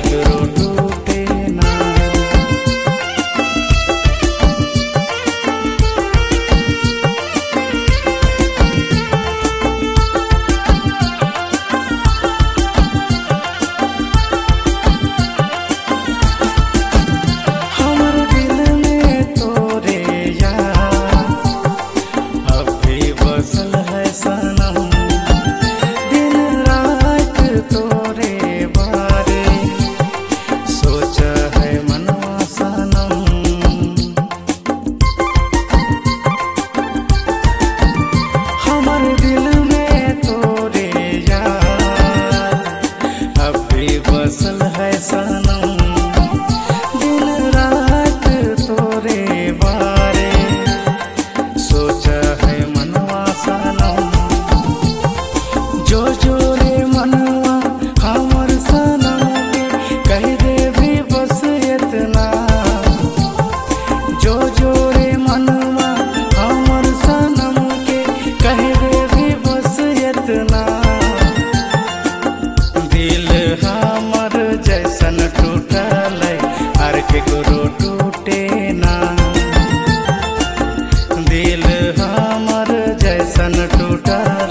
केकरो टूटे ना। हमर दिल में तोरे यार अब भी बसल है सनम, दिन रात तोरे बारे सोच है मनवा सनम। हमर दिल में तोरे यार अब भी बसल है सनम, दिन रात तोरे बारे सोच है मनवा सनम। जो जोरे मनवा हमर सनम के कह दे भी बस इतना, जो जोरे मनवा हमर सनम के कह दे भी बस इतना। दिल हमर जैसन टूटल हर केकरो टूटे ना, दिल हमर जैसन टूटल